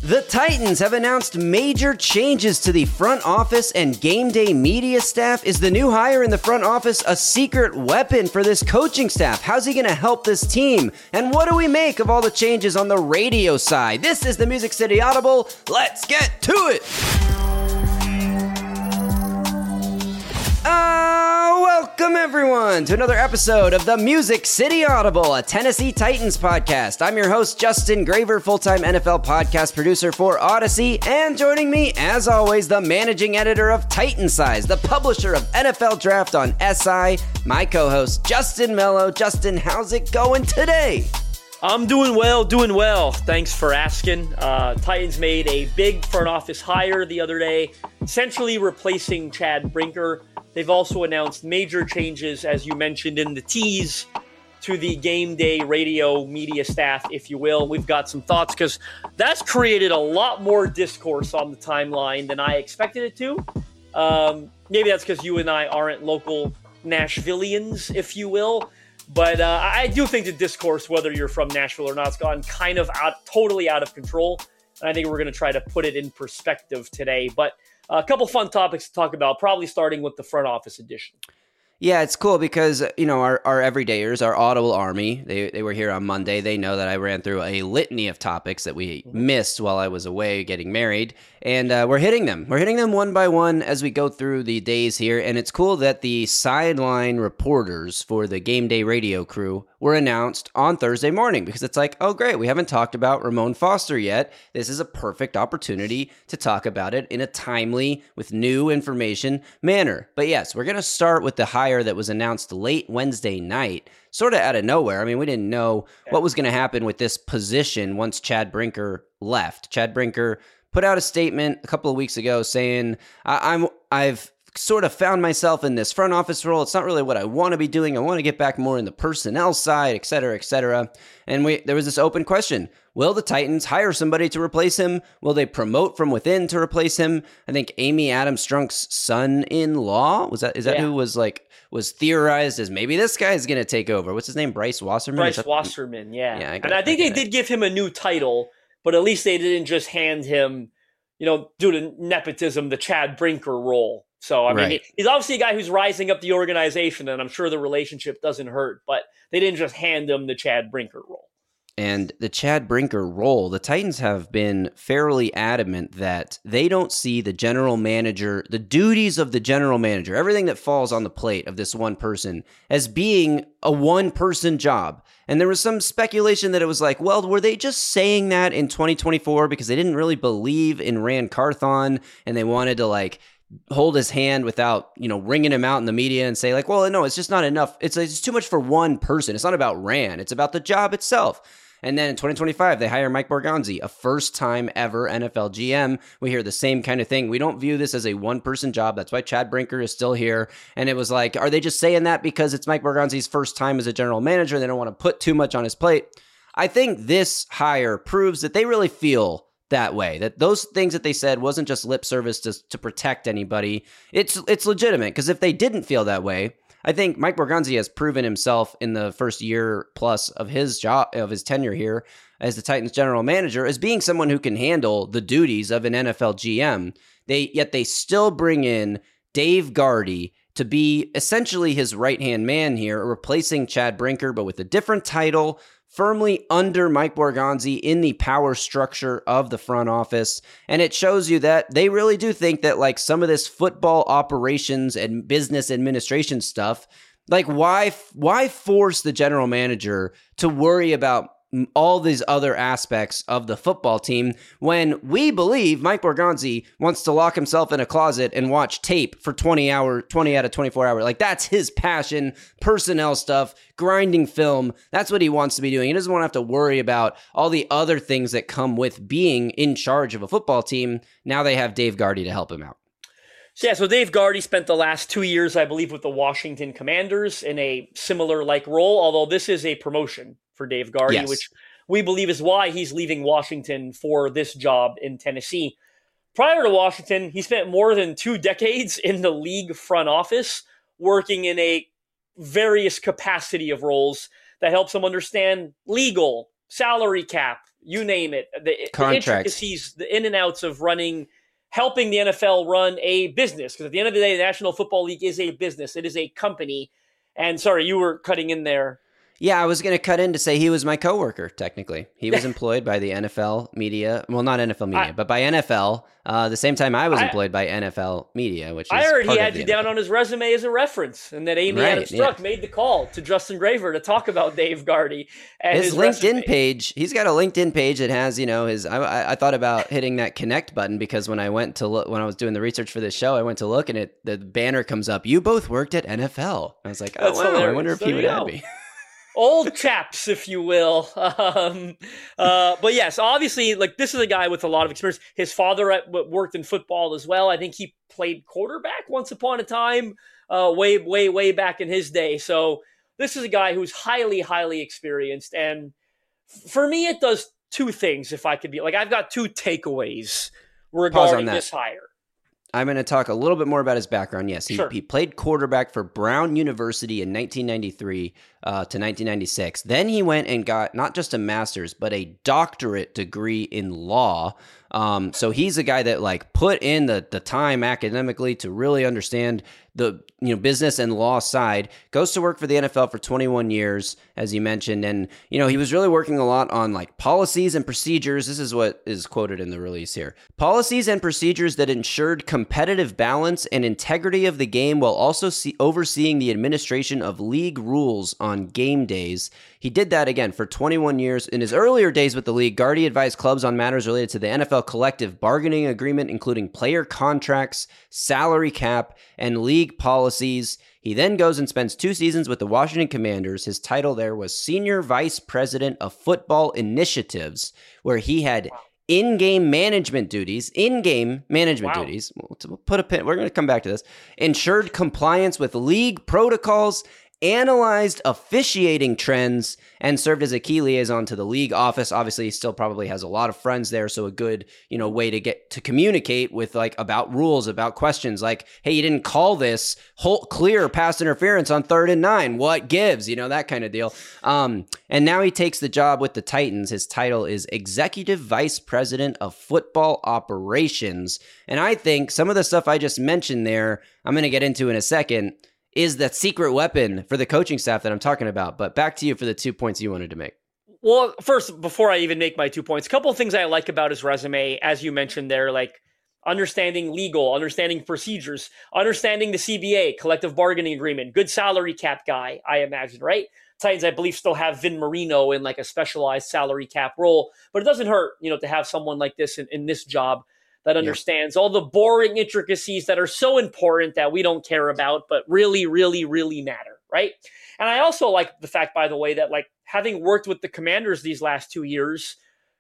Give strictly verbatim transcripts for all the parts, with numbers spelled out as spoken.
The Titans have announced major changes to the front office and game day media staff. Is the new hire in the front office a secret weapon for this coaching staff? How's he going to help this team? And what do we make of all the changes on the radio side? This is the Music City Audible. Let's get to it. Uh, welcome everyone to another episode of the Music City Audible, a Tennessee Titans podcast. I'm your host, Justin Graver, full-time N F L podcast producer for Odyssey, and joining me, as always, the managing editor of Titan Size, the publisher of N F L Draft on S I, my co-host, Justin Mello. Justin, how's it going today? I'm doing well, doing well. Thanks for asking. Uh, Titans made a big front office hire the other day, essentially replacing Chad Brinker. They've also announced major changes, as you mentioned in the tease, to the game day radio media staff, if you will. We've got some thoughts because that's created a lot more discourse on the timeline than I expected it to. Um, maybe that's because you and I aren't local Nashvillians, if you will. But uh, I do think the discourse, whether you're from Nashville or not, has gone kind of out, totally out of control. And I think we're going to try to put it in perspective today. But a couple fun topics to talk about, probably starting with the front office edition. Yeah, it's cool because, you know, our, our everydayers, our Audible Army, they they were here on Monday. They know that I ran through a litany of topics that we missed while I was away getting married, and uh, we're hitting them. We're hitting them one by one as we go through the days here, and it's cool that the sideline reporters for the game day radio crew were announced on Thursday morning because it's like, oh, great, we haven't talked about Ramon Foster yet. This is a perfect opportunity to talk about it in a timely, with new information manner. But yes, we're going to start with the high that was announced late Wednesday night, sort of out of nowhere. I mean, we didn't know what was going to happen with this position once Chad Brinker left. Chad Brinker put out a statement a couple of weeks ago saying, I- I'm, I've sort of found myself in this front office role. It's not really what I want to be doing. I want to get back more in the personnel side, et cetera, et cetera. And we, there was this open question. Will the Titans hire somebody to replace him? Will they promote from within to replace him? I think Amy Adams Strunk's son-in-law, was that, is that yeah. who was like, was theorized as maybe this guy is going to take over. What's his name? Bryce Wasserman? Bryce that, Wasserman, yeah. yeah I and I think they that. did give him a new title, but at least they didn't just hand him, you know, due to nepotism, the Chad Brinker role. So, I mean, right. he, he's obviously a guy who's rising up the organization, and I'm sure the relationship doesn't hurt, but they didn't just hand him the Chad Brinker role. And the Chad Brinker role, the Titans have been fairly adamant that they don't see the general manager, the duties of the general manager, everything that falls on the plate of this one person as being a one-person job. And there was some speculation that it was like, well, were they just saying that in twenty twenty-four because they didn't really believe in Rand Carthon and they wanted to like hold his hand without, you know, ringing him out in the media and say like, well, no, it's just not enough. It's, it's too much for one person. It's not about Rand. It's about the job itself. And then in twenty twenty-five, they hire Mike Borgonzi, a first-time ever N F L G M. We hear the same kind of thing. We don't view this as a one-person job. That's why Chad Brinker is still here. And it was like, are they just saying that because it's Mike Borgonzi's first time as a general manager and they don't want to put too much on his plate? I think this hire proves that they really feel that way, that those things that they said wasn't just lip service to, to protect anybody. It's it's legitimate, because if they didn't feel that way, I think Mike Borgonzi has proven himself in the first year plus of his job, of his tenure here as the Titans general manager, as being someone who can handle the duties of an N F L G M. They yet they still bring in Dave Gardy to be essentially his right-hand man here, replacing Chad Brinker, but with a different title, firmly under Mike Borgonzi in the power structure of the front office. And it shows you that they really do think that like some of this football operations and business administration stuff, like why, why force the general manager to worry about all these other aspects of the football team when we believe Mike Borgonzi wants to lock himself in a closet and watch tape for twenty hour, twenty out of twenty-four hours. Like that's his passion, personnel stuff, grinding film. That's what he wants to be doing. He doesn't want to have to worry about all the other things that come with being in charge of a football team. Now they have Dave Gardy to help him out. So yeah, so Dave Gardy spent the last two years, I believe, with the Washington Commanders in a similar like role, although this is a promotion for Dave Gardy, yes. which we believe is why he's leaving Washington for this job in Tennessee. Prior to Washington, he spent more than two decades in the league front office, working in a various capacity of roles that helps him understand legal, salary cap, you name it. The, the Contracts. intricacies, the in and outs of running, helping the N F L run a business. Because at the end of the day, the National Football League is a business. It is a company. And sorry, you were cutting in there. Yeah, I was going to cut in to say he was my coworker, technically. He was employed by the N F L media. Well, not N F L media, I, but by N F L. Uh, the same time I was employed I, by N F L media, which is I heard part he had you N F L. Down on his resume as a reference, and that Amy right, Adams Strunk yeah. made the call to Justin Graver to talk about Dave Gardy. And his, his LinkedIn resume. page, he's got a LinkedIn page that has, you know, his, I, I thought about hitting that connect button because when I went to look, when I was doing the research for this show, I went to look and it, the banner comes up, you both worked at N F L. I was like, oh, That's wow, hilarious. I wonder if there he would go. add me. Old chaps, if you will. Um, uh, but yes, obviously, like this is a guy with a lot of experience. His father at, worked in football as well. I think he played quarterback once upon a time, uh, way, way, way back in his day. So this is a guy who's highly, highly experienced. And for me, it does two things. If I could be like, I've got two takeaways regarding this hire. I'm going to talk a little bit more about his background. Yes, he, sure. he played quarterback for Brown University in nineteen ninety-three uh, to nineteen ninety-six. Then he went and got not just a master's, but a doctorate degree in law. Um, so he's a guy that like put in the the time academically to really understand the you know business and law side. Goes to work for the N F L for twenty-one years, as you mentioned, and you know he was really working a lot on like policies and procedures. This is what is quoted in the release here: policies and procedures that ensured competitive balance and integrity of the game, while also see, overseeing the administration of league rules on game days. He did that again for twenty-one years. In his earlier days with the league, Gardy advised clubs on matters related to the N F L collective bargaining agreement, including player contracts, salary cap, and league policies. He then goes and spends two seasons with the Washington Commanders. His title there was Senior Vice President of Football Initiatives, where he had in-game management duties, in-game management wow. duties. We'll put a pin. We're going to come back to this. Ensured compliance with league protocols, analyzed officiating trends, and served as a key liaison to the league office. Obviously, he still probably has a lot of friends there, so a good, you know, way to get to communicate with like about rules, about questions like, hey, you didn't call this whole clear pass interference on third and nine. What gives? You know, that kind of deal. Um, and now he takes the job with the Titans. His title is Executive Vice President of Football Operations. And I think some of the stuff I just mentioned there, I'm going to get into in a second, is that secret weapon for the coaching staff that I'm talking about. But back to you for the two points you wanted to make. Well, first, before I even make my two points, a couple of things I like about his resume, as you mentioned there, like understanding legal, understanding procedures, understanding the C B A, collective bargaining agreement, good salary cap guy, I imagine, right? Titans, I believe, still have Vin Marino in like a specialized salary cap role, but it doesn't hurt, you know, to have someone like this in, in this job that understands yeah. all the boring intricacies that are so important that we don't care about, but really, really, really matter, right? And I also like the fact, by the way, that like having worked with the Commanders these last two years,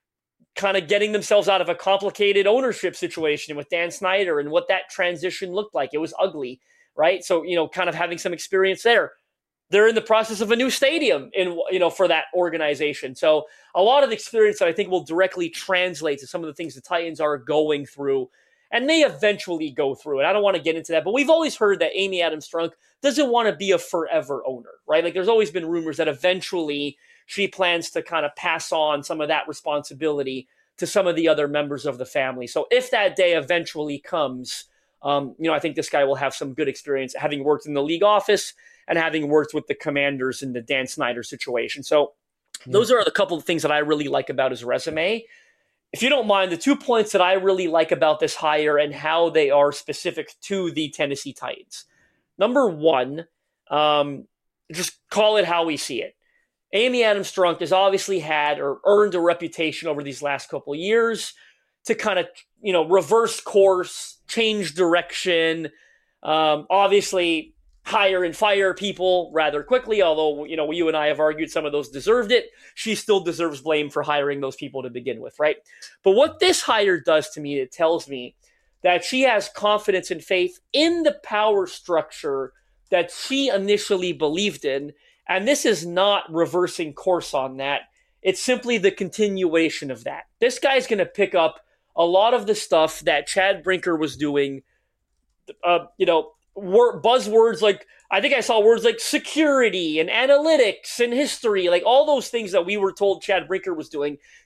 kind of getting themselves out of a complicated ownership situation with Dan Snyder and what that transition looked like. It was ugly, right? So, you know, kind of having some experience there. They're in the process of a new stadium in, you know, for that organization. So a lot of experience that I think will directly translate to some of the things the Titans are going through and may eventually go through. And I don't want to get into that, but we've always heard that Amy Adams Strunk doesn't want to be a forever owner, right? Like there's always been rumors that eventually she plans to kind of pass on some of that responsibility to some of the other members of the family. So if that day eventually comes, um, you know, I think this guy will have some good experience having worked in the league office and having worked with the Commanders in the Dan Snyder situation. So yeah. those are the couple of things that I really like about his resume. If you don't mind, the two points that I really like about this hire and how they are specific to the Tennessee Titans. Number one, um, just call it how we see it. Amy Adams Strunk has obviously had or earned a reputation over these last couple of years to kind of, you know, reverse course, change direction, um, obviously hire and fire people rather quickly, although, you know, you and I have argued some of those deserved it. She still deserves blame for hiring those people to begin with, right? But what this hire does to me, it tells me that she has confidence and faith in the power structure that she initially believed in. And this is not reversing course on that. It's simply the continuation of that. This guy's going to pick up a lot of the stuff that Chad Brinker was doing, uh, you know, wor- buzzwords like, I think I saw words like security and analytics and history, like all those things that we were told Chad Brinker was doing.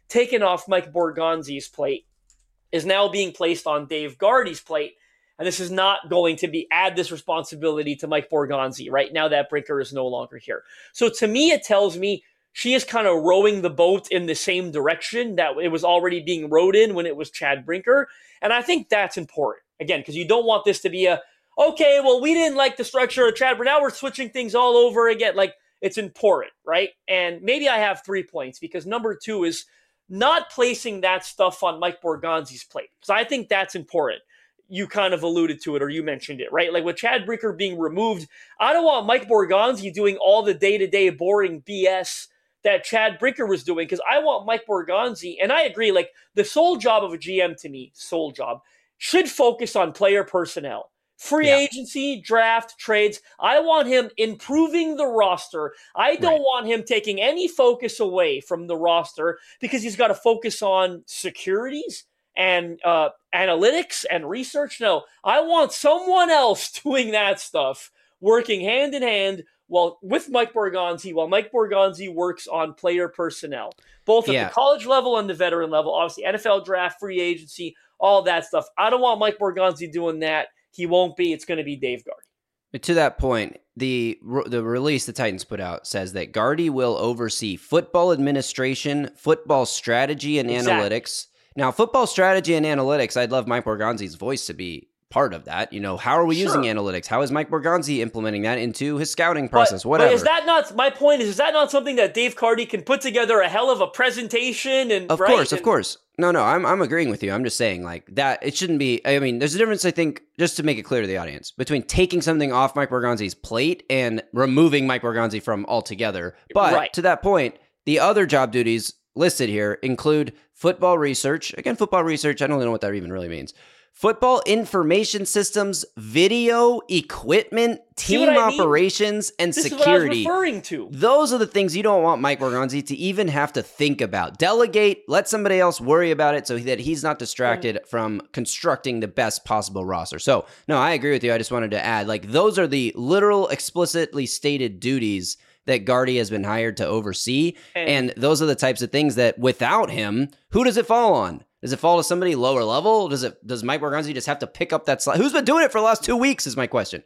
taken off Mike Borgonzi's plate is now being placed on Dave Gardy's plate. And this is not going to be add this responsibility to Mike Borgonzi right now that Brinker is no longer here. So to me, it tells me she is kind of rowing the boat in the same direction that it was already being rowed in when it was Chad Brinker. And I think that's important, again, because you don't want this to be a, okay, well, we didn't like the structure of Chad, but now we're switching things all over again. Like, it's important, right? And maybe I have three points because number two is not placing that stuff on Mike Borgonzi's plate. Because I think that's important. You kind of alluded to it, or you mentioned it, right? Like with Chad Brinker being removed, I don't want Mike Borgonzi doing all the day-to-day boring B S that Chad Brinker was doing, because I want Mike Borgonzi, and I agree, like the sole job of a G M to me, sole job, should focus on player personnel. Free yeah. agency, draft, trades. I want him improving the roster. I don't right. want him taking any focus away from the roster because he's got to focus on securities and uh, analytics and research. No, I want someone else doing that stuff, working hand in hand while with Mike Borgonzi, while Mike Borgonzi works on player personnel, both at yeah. the college level and the veteran level, obviously N F L draft, free agency, all that stuff. I don't want Mike Borgonzi doing that. He won't be. It's going to be Dave Gardy. To that point, the the release the Titans put out says that Gardy will oversee football administration, football strategy, and exactly. analytics. Now, football strategy and analytics, I'd love Mike Borgonzi's voice to be part of that. You know, how are we sure. using analytics? How is Mike Borgonzi implementing that into his scouting process? But, Whatever. But is that not, my point is, is that not something that Dave Gardy can put together a hell of a presentation? And Of right? course, and, of course. No, no, I'm I'm agreeing with you. I'm just saying like that it shouldn't be, I mean, there's a difference, I think, just to make it clear to the audience, between taking something off Mike Borgonzi's plate and removing Mike Borgonzi from altogether. But right. to that point, the other job duties listed here include football research. Again, football research, I don't know what that even really means. Football information systems, video, equipment, team operations, mean? and this security. Is what I was referring to. Those are the things you don't want Mike Borgonzi to even have to think about. Delegate, let somebody else worry about it so that he's not distracted mm. from constructing the best possible roster. So, no, I agree with you. I just wanted to add, like, those are the literal, explicitly stated duties that Gardy has been hired to oversee. And, and those are the types of things that without him, who does it fall on? Does it fall to somebody lower level? Does it? Does Mike Borgonzi just have to pick up that slot? Who's been doing it for the last two weeks is my question.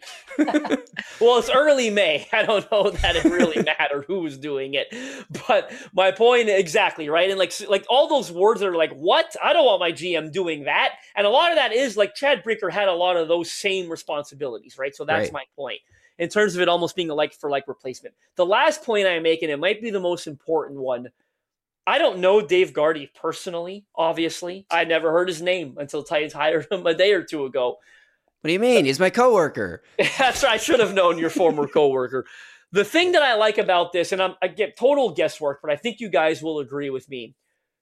Well, it's early May. I don't know that it really mattered who was doing it. But my point, exactly, right? And like, like all those words are like, what? I don't want my G M doing that. And a lot of that is like Chad Brinker had a lot of those same responsibilities, right? So that's right. my point. In terms of it almost being a like for like replacement. The last point I'm making, it might be the most important one. I don't know Dave Gardy personally, obviously. I never heard his name until Titans hired him a day or two ago. What do you mean? He's my coworker. That's right. I should have known your former coworker. The thing that I like about this, and I'm, I get total guesswork, but I think you guys will agree with me,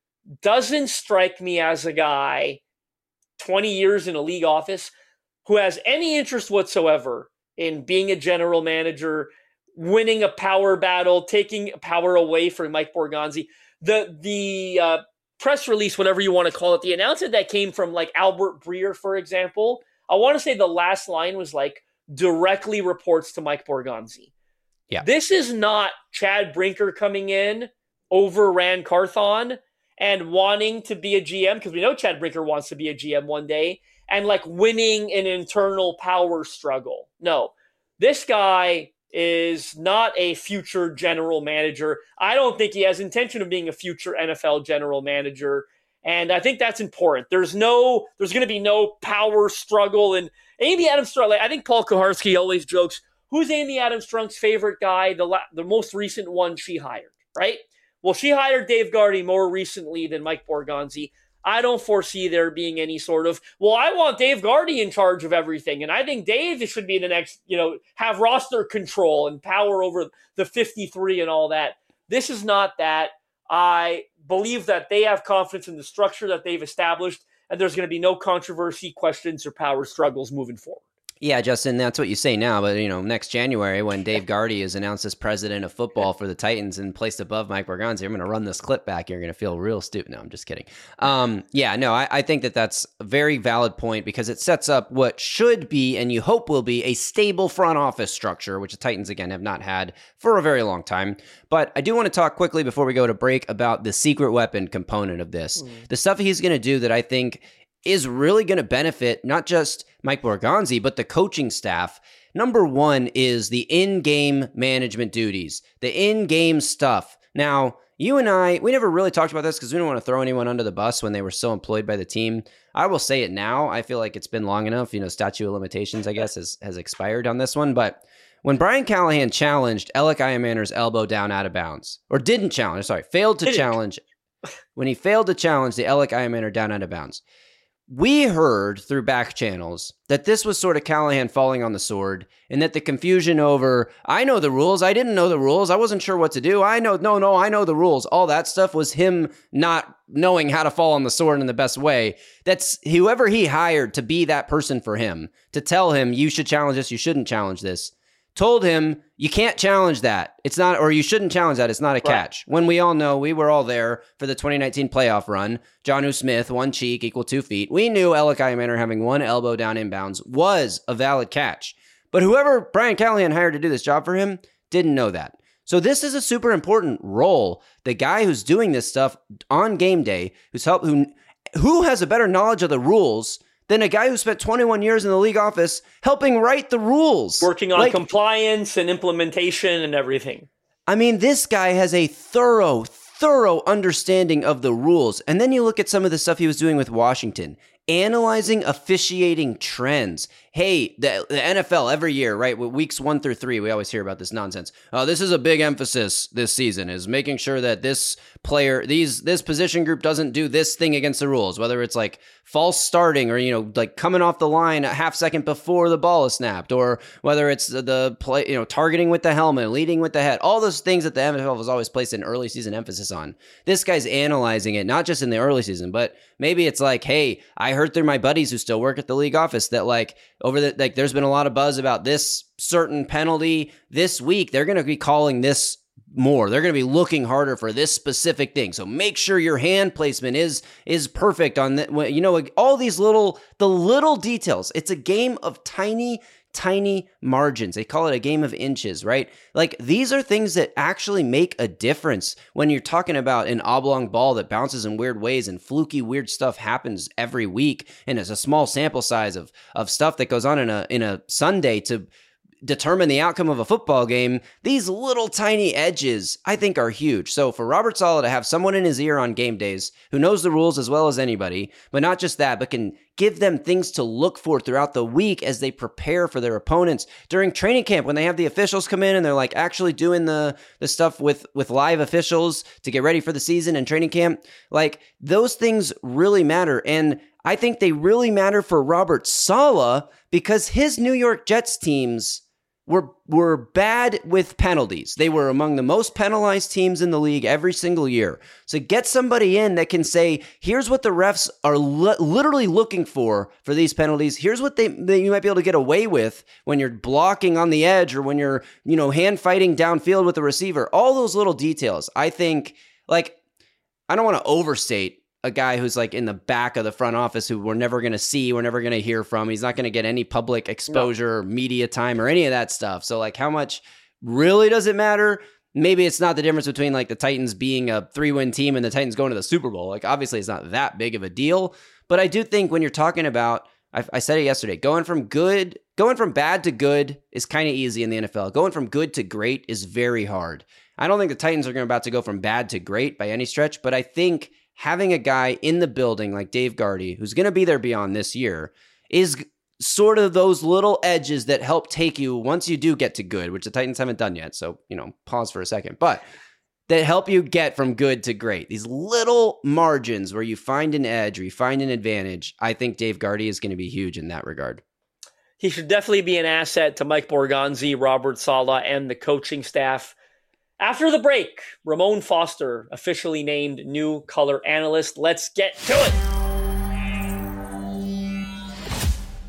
doesn't strike me as a guy twenty years in a league office who has any interest whatsoever in being a general manager, winning a power battle, taking power away from Mike Borgonzi. The the uh, press release, whatever you want to call it, the announcement that came from like Albert Breer, for example, I want to say the last line was like directly reports to Mike Borgonzi. Yeah. This is not Chad Brinker coming in over Ran Carthon and wanting to be a G M, because we know Chad Brinker wants to be a G M one day, and like winning an internal power struggle. No, this guy is not a future general manager. I don't think he has intention of being a future N F L general manager. And I think that's important. There's no, there's going to be no power struggle. And Amy Adams Strunk, like, I think Paul Kuharsky always jokes, who's Amy Adams Strunk's favorite guy? The la- the most recent one she hired, right? Well, she hired Dave Gardy more recently than Mike Borgonzi. I don't foresee there being any sort of, well, I want Dave Gardy in charge of everything. And I think Dave should be the next, you know, have roster control and power over the fifty-three and all that. This is not that. I believe that they have confidence in the structure that they've established, and there's going to be no controversy, questions, or power struggles moving forward. Yeah, Justin, that's what you say now. But, you know, next January when Dave Gardy is announced as president of football for the Titans and placed above Mike Borgonzi, I'm going to run this clip back. You're going to feel real stupid. No, I'm just kidding. Um, yeah, no, I, I think that that's a very valid point because it sets up what should be and you hope will be a stable front office structure, which the Titans, again, have not had for a very long time. But I do want to talk quickly before we go to break about the secret weapon component of this. Mm. The stuff he's going to do that I think is really going to benefit not just Mike Borgonzi, but the coaching staff. Number one is the in-game management duties, the in-game stuff. Now, you and I, we never really talked about this because we don't want to throw anyone under the bus when they were still employed by the team. I will say it now. I feel like it's been long enough. You know, statute of limitations, I guess, has, has expired on this one. But when Brian Callahan challenged Alec Eyemanner's elbow down out of bounds, or didn't challenge, sorry, failed to challenge, when he failed to challenge the Alec Eyemanner down out of bounds, we heard through back channels that this was sort of Callahan falling on the sword and that the confusion over, I know the rules, I didn't know the rules, I wasn't sure what to do, I know, no, no, I know the rules, all that stuff was him not knowing how to fall on the sword in the best way. That's whoever he hired to be that person for him, to tell him, you should challenge this, you shouldn't challenge this, told him, you can't challenge that. It's not, or you shouldn't challenge that. It's not a catch. Right. When we all know, we were all there for the twenty nineteen playoff run. Jonnu Smith, one cheek equal two feet. We knew Alec Eyemanner having one elbow down inbounds was a valid catch. But whoever Brian Callahan hired to do this job for him didn't know that. So this is a super important role. The guy who's doing this stuff on game day, who's help, who, who has a better knowledge of the rules than a guy who spent twenty-one years in the league office helping write the rules. Working on like, compliance and implementation and everything. I mean, this guy has a thorough, thorough understanding of the rules. And then you look at some of the stuff he was doing with Washington, analyzing officiating trends. Hey, the, the N F L every year, right? Weeks one through three, we always hear about this nonsense. Oh, this is a big emphasis this season, is making sure that this player, these this position group doesn't do this thing against the rules, whether it's like false starting or, you know, like coming off the line a half second before the ball is snapped, or whether it's the, the play, you know, targeting with the helmet, leading with the head, all those things that the N F L has always placed an early season emphasis on. This guy's analyzing it, not just in the early season, but maybe it's like, hey, I heard through my buddies who still work at the league office that like over the, like there's been a lot of buzz about this certain penalty this week. They're going to be calling this more. They're going to be looking harder for this specific thing. So make sure your hand placement is is perfect on the, you know, all these little, the little details. It's a game of tiny, tiny margins. They call it a game of inches, right? Like these are things that actually make a difference when you're talking about an oblong ball that bounces in weird ways and fluky weird stuff happens every week. And it's a small sample size of, of stuff that goes on in a, in a Sunday to determine the outcome of a football game. These little tiny edges, I think, are huge. So for Robert Saleh to have someone in his ear on game days who knows the rules as well as anybody, but not just that, but can give them things to look for throughout the week as they prepare for their opponents during training camp, when they have the officials come in and they're like actually doing the, the stuff with, with live officials to get ready for the season and training camp. Like those things really matter. And I think they really matter for Robert Saleh because his New York Jets teams were were bad with penalties. They were among the most penalized teams in the league every single year. So get somebody in that can say, here's what the refs are li- literally looking for for these penalties. Here's what they, they you might be able to get away with when you're blocking on the edge or when you're, you know, hand fighting downfield with the receiver. All those little details. I think, like, I don't want to overstate a guy who's like in the back of the front office who we're never going to see, we're never going to hear from. He's not going to get any public exposure, no. media time, or any of that stuff. So like how much really does it matter? Maybe it's not the difference between like the Titans being a three-win team and the Titans going to the Super Bowl. Like obviously it's not that big of a deal, but I do think when you're talking about, I, I said it yesterday, going from good, going from bad to good is kind of easy in the N F L. Going from good to great is very hard. I don't think the Titans are going about to go from bad to great by any stretch, but I think having a guy in the building like Dave Gardy, who's going to be there beyond this year, is sort of those little edges that help take you once you do get to good, which the Titans haven't done yet. So, you know, pause for a second, but that help you get from good to great. These little margins where you find an edge or you find an advantage. I think Dave Gardy is going to be huge in that regard. He should definitely be an asset to Mike Borgonzi, Robert Saleh, and the coaching staff. After the break, Ramon Foster, officially named new color analyst. Let's get to it.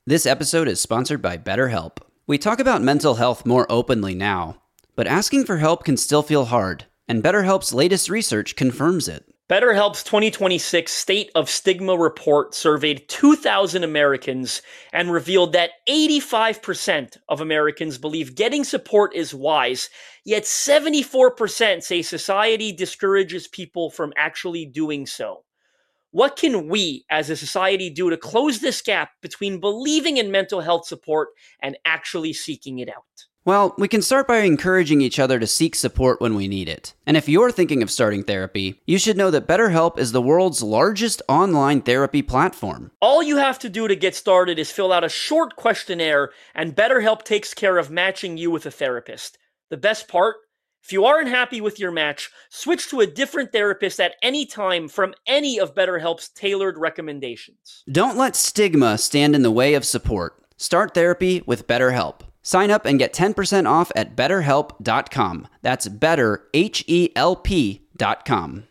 This episode is sponsored by BetterHelp. We talk about mental health more openly now, but asking for help can still feel hard, and BetterHelp's latest research confirms it. BetterHelp's twenty twenty-six State of Stigma report surveyed two thousand Americans and revealed that eighty-five percent of Americans believe getting support is wise, yet seventy-four percent say society discourages people from actually doing so. What can we as a society do to close this gap between believing in mental health support and actually seeking it out? Well, we can start by encouraging each other to seek support when we need it. And if you're thinking of starting therapy, you should know that BetterHelp is the world's largest online therapy platform. All you have to do to get started is fill out a short questionnaire, and BetterHelp takes care of matching you with a therapist. The best part? If you aren't happy with your match, switch to a different therapist at any time from any of BetterHelp's tailored recommendations. Don't let stigma stand in the way of support. Start therapy with BetterHelp. Sign up and get ten percent off at better help dot com. That's better, H E L P dot com.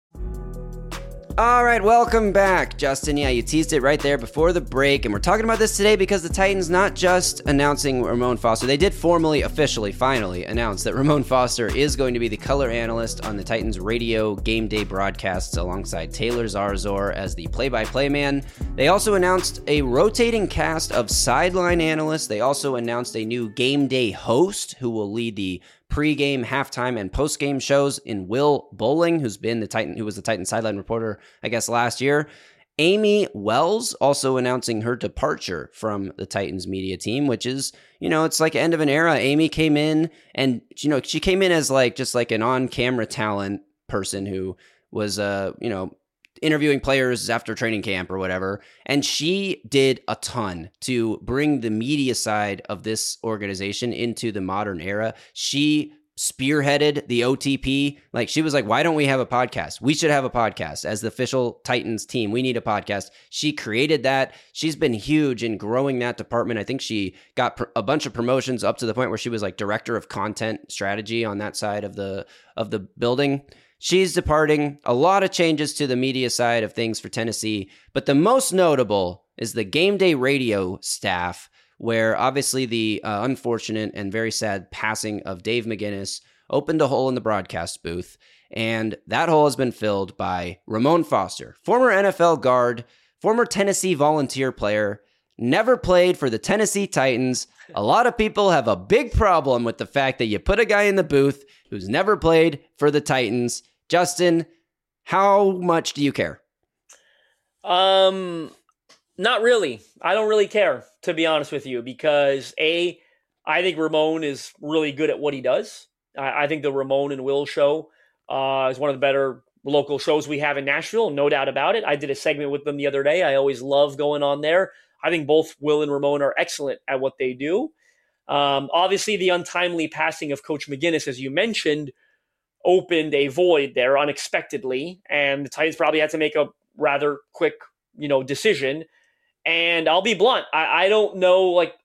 All right, welcome back, Justin. Yeah, you teased it right there before the break, and we're talking about this today because the Titans not just announcing Ramon Foster, they did formally, officially, finally announce that Ramon Foster is going to be the color analyst on the Titans radio game day broadcasts alongside Taylor Zarzor as the play-by-play man. They also announced a rotating cast of sideline analysts. They also announced a new game day host who will lead the pre-game, halftime, and post-game shows in Will Bowling, who's been the Titan, who was the Titan sideline reporter, I guess, last year. Amy Wells also announcing her departure from the Titans media team, which is, you know, it's like end of an era. Amy came in and, you know, she came in as like, just like an on-camera talent person who was, uh, you know, interviewing players after training camp or whatever. And she did a ton to bring the media side of this organization into the modern era. She spearheaded the O T P. Like, she was like, why don't we have a podcast? We should have a podcast as the official Titans team. We need a podcast. She created that. She's been huge in growing that department. I think she got pr- a bunch of promotions up to the point where she was like director of content strategy on that side of the, of the building. She's departing. A lot of changes to the media side of things for Tennessee, but the most notable is the game day radio staff, where obviously the uh, unfortunate and very sad passing of Dave McGinnis opened a hole in the broadcast booth, and that hole has been filled by Ramon Foster, former N F L guard, former Tennessee Volunteer player, never played for the Tennessee Titans. A lot of people have a big problem with the fact that you put a guy in the booth who's never played for the Titans. Justin, how much do you care? Um, not really. I don't really care, to be honest with you, because A, I think Ramon is really good at what he does. I, I think the Ramon and Will show uh, is one of the better local shows we have in Nashville, no doubt about it. I did a segment with them the other day. I always love going on there. I think both Will and Ramon are excellent at what they do. Um, obviously, the untimely passing of Coach McGinnis, as you mentioned, opened a void there unexpectedly, and the Titans probably had to make a rather quick, you know, decision. And I'll be blunt, I, I don't know, like,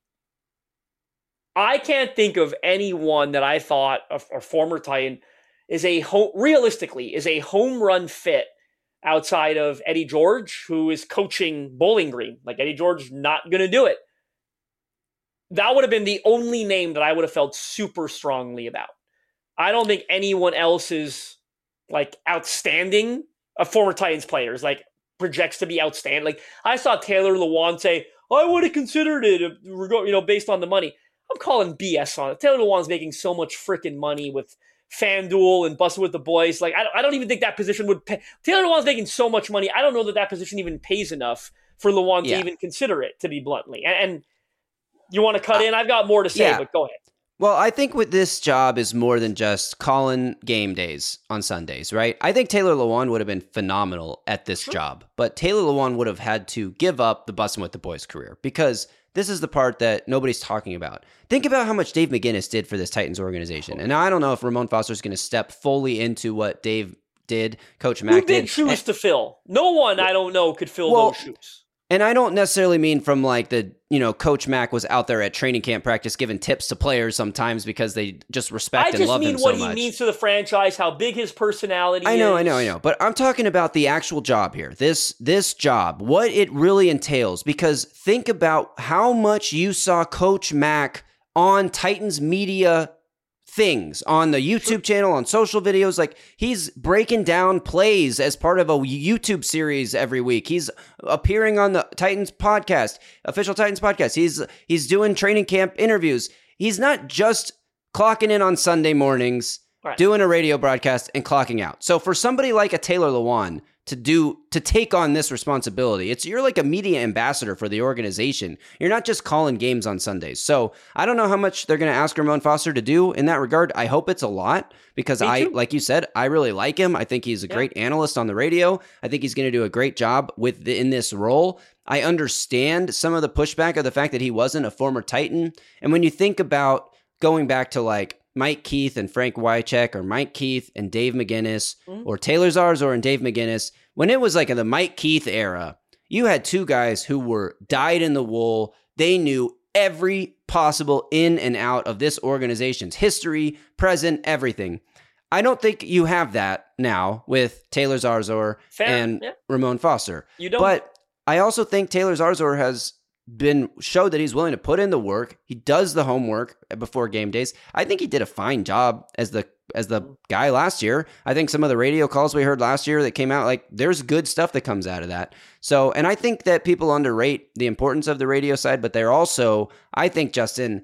I can't think of anyone that I thought a, a former Titan is a ho- realistically is a home run fit outside of Eddie George, who is coaching Bowling Green. Like, Eddie George not going to do it. That would have been the only name that I would have felt super strongly about. I don't think anyone else is like outstanding. A former Titans players like projects to be outstanding. Like, I saw Taylor Lewan say, I would have considered it, if, you know, based on the money. I'm calling B S on it. Taylor Lewan's making so much freaking money with FanDuel and Busted with the Boys. Like, I don't, I don't even think that position would pay. Taylor Lewan's making so much money. I don't know that that position even pays enough for Lewan yeah. to even consider it, to be bluntly. And, and you want to cut uh, in? I've got more to say, yeah. but go ahead. Well, I think with this job is more than just calling game days on Sundays, right? I think Taylor Lewan would have been phenomenal at this sure. job, but Taylor Lewan would have had to give up the Bussin' with the Boys career, because this is the part that nobody's talking about. Think about how much Dave McGinnis did for this Titans organization. And now I don't know if Ramon Foster is going to step fully into what Dave did, Coach Mack Who did. big shoes and, to fill? No one, I don't know, could fill well, those shoes. And I don't necessarily mean from like the, you know, Coach Mack was out there at training camp practice giving tips to players sometimes because they just respect and love him so much. I just mean what he means to the franchise, how big his personality is. I know, I know, I know. But I'm talking about the actual job here. This this job, what it really entails. Because think about how much you saw Coach Mack on Titans media things, on the YouTube channel, on social videos. Like, he's breaking down plays as part of a YouTube series every week. He's appearing on the Titans podcast, official Titans podcast. He's he's doing training camp interviews. He's not just clocking in on Sunday mornings, right, doing a radio broadcast and clocking out. So for somebody like a Taylor Lewan to do to take on this responsibility, it's you're like a media ambassador for the organization. You're not just calling games on Sundays. So I don't know how much they're going to ask Ramon Foster to do in that regard. I hope it's a lot because I, like you said, I really like him. I think he's a yeah. great analyst on the radio. I think he's going to do a great job with the, in this role. I understand some of the pushback of the fact that he wasn't a former Titan. And when you think about going back to like Mike Keith and Frank Wycheck, or Mike Keith and Dave McGinnis, mm-hmm. or Taylor Zarzor and Dave McGinnis, when it was like in the Mike Keith era, you had two guys who were dyed in the wool. They knew every possible in and out of this organization's history, present, everything. I don't think you have that now with Taylor Zarzor Fair. and yeah. Ramon Foster. You don't. But I also think Taylor Zarzor has been showed that he's willing to put in the work. He does the homework before game days. I think he did a fine job as the as the guy last year. I think some of the radio calls we heard last year that came out, like, there's good stuff that comes out of that. So, and I think that people underrate the importance of the radio side, but they're also, I think, Justin,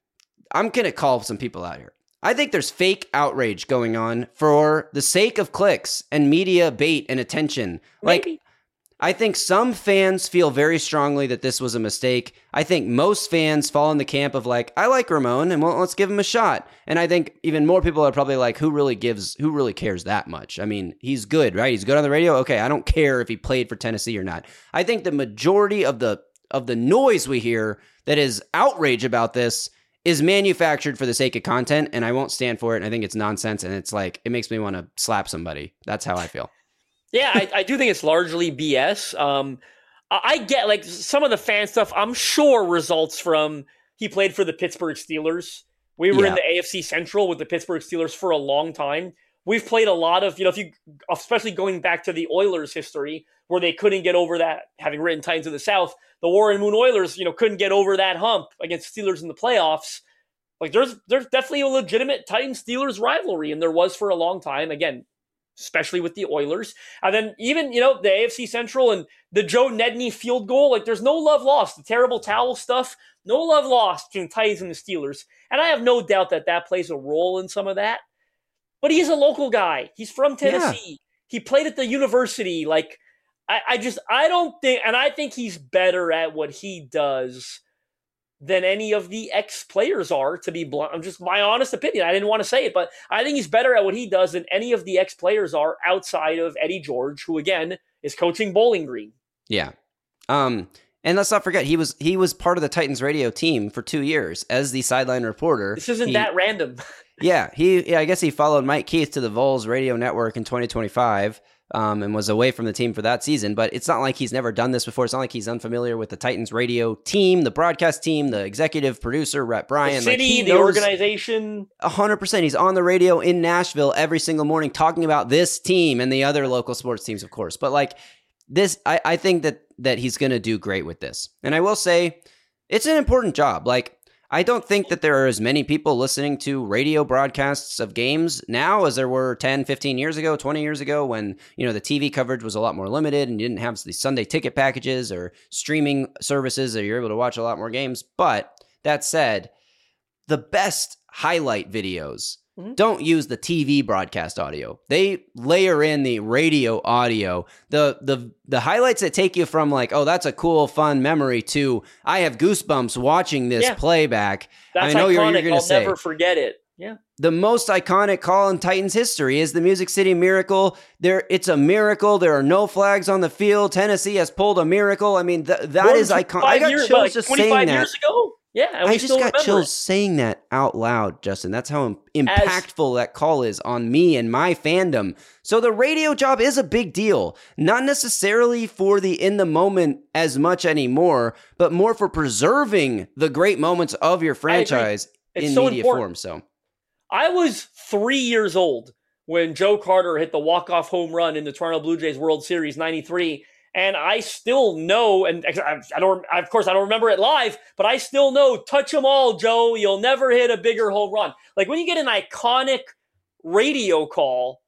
I'm going to call some people out here. I think there's fake outrage going on for the sake of clicks and media bait and attention. Maybe. Like, I think some fans feel very strongly that this was a mistake. I think most fans fall in the camp of like, I like Ramon and well, let's give him a shot. And I think even more people are probably like, who really gives, who really cares that much? I mean, he's good, right? He's good on the radio. Okay, I don't care if he played for Tennessee or not. I think the majority of the of the noise we hear that is outrage about this is manufactured for the sake of content, and I won't stand for it. And I think it's nonsense, and it's like, it makes me want to slap somebody. That's how I feel. Yeah, I, I do think it's largely B S. Um, I, I get like some of the fan stuff, I'm sure results from he played for the Pittsburgh Steelers. We were yeah. in the A F C Central with the Pittsburgh Steelers for a long time. We've played a lot of, you know, if you, especially going back to the Oilers history where they couldn't get over that, having written Titans of the South, the Warren Moon Oilers, you know, couldn't get over that hump against Steelers in the playoffs. Like there's, there's definitely a legitimate Titans Steelers rivalry, and there was for a long time. Again, especially with the Oilers. And then even, you know, the A F C Central and the Joe Nedney field goal, like there's no love lost. The terrible towel stuff, no love lost between the Titans and the Steelers. And I have no doubt that that plays a role in some of that. But he's a local guy. He's from Tennessee. Yeah. He played at the university. Like, I, I just, I don't think, and I think he's better at what he does than any of the ex-players are, to be blunt. I'm just my honest opinion. I didn't want to say it, but I think he's better at what he does than any of the ex-players are outside of Eddie George, who, again, is coaching Bowling Green. Yeah. Um, and let's not forget, he was he was part of the Titans radio team for two years as the sideline reporter. This isn't he, that random. yeah, he. Yeah, I guess he followed Mike Keith to the Vols radio network in twenty twenty-five. Um, and was away from the team for that season. But it's not like he's never done this before. It's not like he's unfamiliar with the Titans radio team, the broadcast team, the executive producer, Rhett Bryan. The city, like the organization. one hundred percent. He's on the radio in Nashville every single morning talking about this team and the other local sports teams, of course. But like this, I, I think that that he's going to do great with this. And I will say, it's an important job. Like, I don't think that there are as many people listening to radio broadcasts of games now as there were ten, fifteen years ago, twenty years ago, when, you know, the T V coverage was a lot more limited and you didn't have the Sunday ticket packages or streaming services that you're able to watch a lot more games. But that said, the best highlight videos mm-hmm. don't use the T V broadcast audio. They layer in the radio audio. The the the highlights that take you from like, oh, that's a cool, fun memory to I have goosebumps watching this yeah. playback. That's I know iconic. you're, you're going to say. I'll never forget it. Yeah. The most iconic call in Titans history is the Music City Miracle. There, it's a miracle. There are no flags on the field. Tennessee has pulled a miracle. I mean, th- that is iconic. I got years, chills like just twenty-five saying years that. Ago? Yeah, and we I just still got remember chills it. saying that out loud, Justin. That's how impactful As, that call is on me and my fandom. So the radio job is a big deal, not necessarily for the in the moment as much anymore, but more for preserving the great moments of your franchise in so media important. form. So I was three years old when Joe Carter hit the walk-off home run in the Toronto Blue Jays World Series ninety-three. And I still know, and I don't, of course, I don't remember it live, but I still know, touch them all, Joe. You'll never hit a bigger home run. Like when you get an iconic radio call,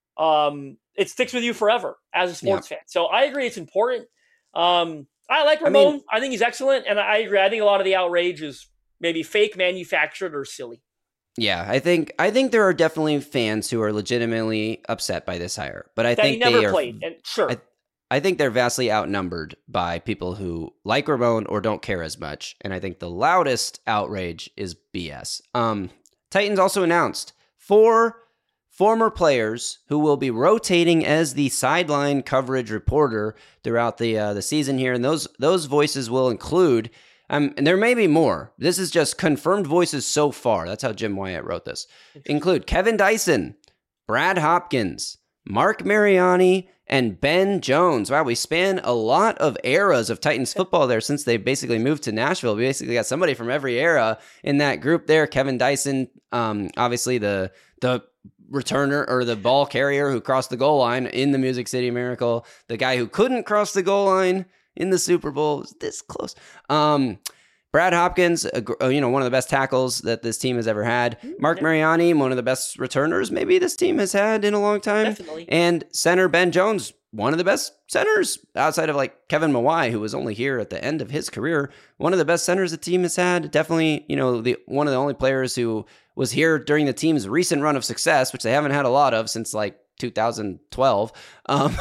um, it sticks with you forever as a sports yeah. fan. So I agree, it's important. Um, I like Ramon. I, mean, I think he's excellent, and I agree. I think a lot of the outrage is maybe fake, manufactured, or silly. Yeah, I think I think there are definitely fans who are legitimately upset by this hire, but I that think he never they are, played. And sure. I, I think they're vastly outnumbered by people who like Ramon or don't care as much. And I think the loudest outrage is B S. Um, Titans also announced four former players who will be rotating as the sideline coverage reporter throughout the uh, the season here. And those those voices will include, um, and there may be more. This is just confirmed voices so far. That's how Jim Wyatt wrote this. Include Kevin Dyson, Brad Hopkins, Mark Mariani, and Ben Jones. Wow, we span a lot of eras of Titans football there since they basically moved to Nashville. We basically got somebody from every era in that group there. Kevin Dyson, um, obviously the the returner or the ball carrier who crossed the goal line in the Music City Miracle. The guy who couldn't cross the goal line in the Super Bowl. It was this close. Um, Brad Hopkins, uh, you know, one of the best tackles that this team has ever had. Mark Mariani, one of the best returners maybe this team has had in a long time. Definitely. And center Ben Jones, one of the best centers outside of like Kevin Mawai, who was only here at the end of his career. One of the best centers the team has had. Definitely, you know, the one of the only players who was here during the team's recent run of success, which they haven't had a lot of since like two thousand twelve. Um,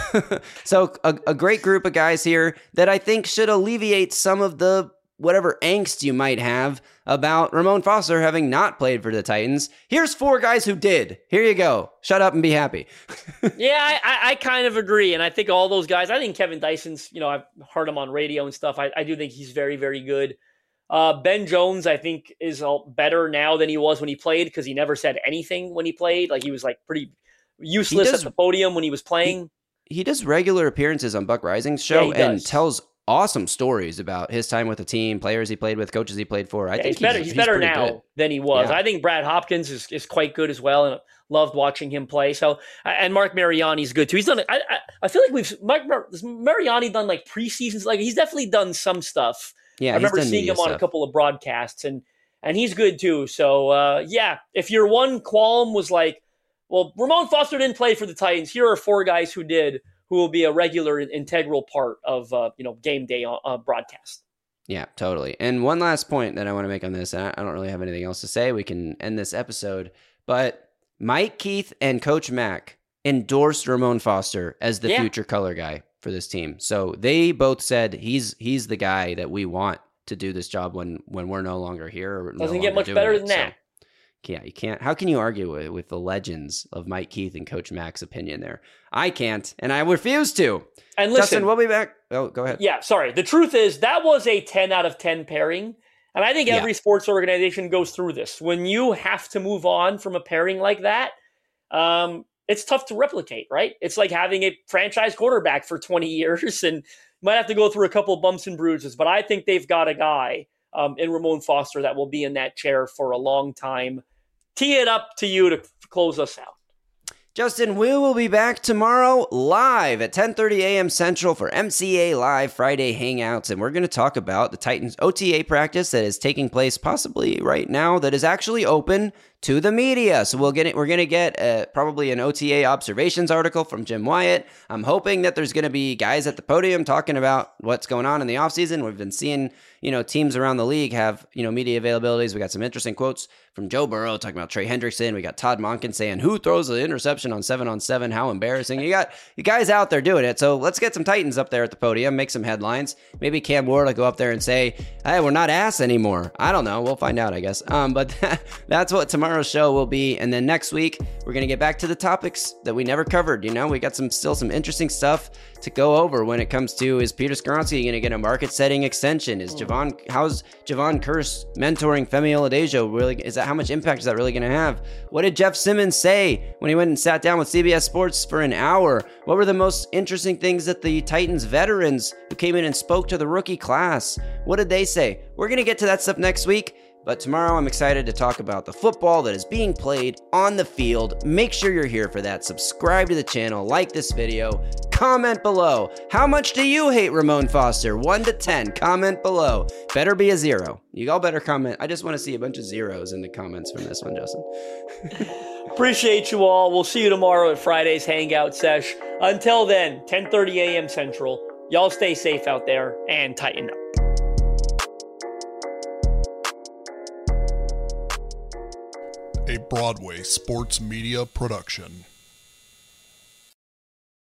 so a, a great group of guys here that I think should alleviate some of the whatever angst you might have about Ramon Foster having not played for the Titans. Here's four guys who did. Here you go. Shut up and be happy. yeah, I, I, I kind of agree. And I think all those guys, I think Kevin Dyson's, you know, I've heard him on radio and stuff. I, I do think he's very, very good. Uh, Ben Jones, I think, is better now than he was when he played because he never said anything when he played. Like he was like pretty useless does, at the podium when he was playing. He, he does regular appearances on Buck Rising's show yeah, and does. tells awesome stories about his time with the team, players he played with, coaches he played for. I yeah, think he's better. He's, he's better now good. than he was. Yeah. I think Brad Hopkins is, is quite good as well, and loved watching him play. So, and Mark Mariani's good too. He's done. I I, I feel like we've Mark has Mariani done like preseasons. Like he's definitely done some stuff. Yeah, I remember he's done seeing him on stuff. a couple of broadcasts, and and he's good too. So uh, yeah, if your one qualm was like, well, Ramon Foster didn't play for the Titans, here are four guys who did, who will be a regular, integral part of uh, you know game day uh, broadcast. Yeah, totally. And one last point that I want to make on this, and I don't really have anything else to say. We can end this episode, but Mike Keith and Coach Mack endorsed Ramon Foster as the yeah. future color guy for this team. So they both said he's he's the guy that we want to do this job when when we're no longer here. Or Doesn't no get much better it. than that. So, yeah, you can't. How can you argue with, with the legends of Mike Keith and Coach Mack's opinion there? I can't, and I refuse to. And listen, Justin, we'll be back. Oh, go ahead. Yeah, sorry. The truth is that was a ten out of ten pairing. And I think every yeah. sports organization goes through this. When you have to move on from a pairing like that, um, it's tough to replicate, right? It's like having a franchise quarterback for twenty years, and you might have to go through a couple bumps and bruises. But I think they've got a guy um, in Ramon Foster that will be in that chair for a long time. Tee it up to you to close us out. Justin, we will be back tomorrow live at ten thirty a.m. Central for M C A Live Friday Hangouts, and we're going to talk about the Titans O T A practice that is taking place possibly right now that is actually open to the media. So we'll get it. We're going to get uh, probably an O T A observations article from Jim Wyatt. I'm hoping that there's going to be guys at the podium talking about what's going on in the offseason. We've been seeing, you know, teams around the league have, you know, media availabilities. We got some interesting quotes from Joe Burrow talking about Trey Hendrickson. We got Todd Monken saying, who throws the interception on seven on seven? How embarrassing. You got you guys out there doing it. So let's get some Titans up there at the podium, make some headlines. Maybe Cam Ward will go up there and say, hey, we're not ass anymore. I don't know. We'll find out, I guess. Um, but that, that's what tomorrow tomorrow's show will be. And then next week, we're going to get back to the topics that we never covered. You know, we got some still some interesting stuff to go over when it comes to, is Peter Skoronski going to get a market-setting extension? Is Javon, how's Javon Curse mentoring Femi Oladejo? Really, is that, how much impact is that really going to have? What did Jeff Simmons say when he went and sat down with C B S Sports for an hour? What were the most interesting things that the Titans veterans who came in and spoke to the rookie class, what did they say? We're going to get to that stuff next week. But tomorrow I'm excited to talk about the football that is being played on the field. Make sure you're here for that. Subscribe to the channel, like this video, comment below. How much do you hate Ramon Foster? one to ten, comment below. Better be a zero. You all better comment. I just want to see a bunch of zeros in the comments from this one, Justin. Appreciate you all. We'll see you tomorrow at Friday's Hangout Sesh. Until then, ten thirty a.m. Central. Y'all stay safe out there and tighten up. A Broadway Sports Media production.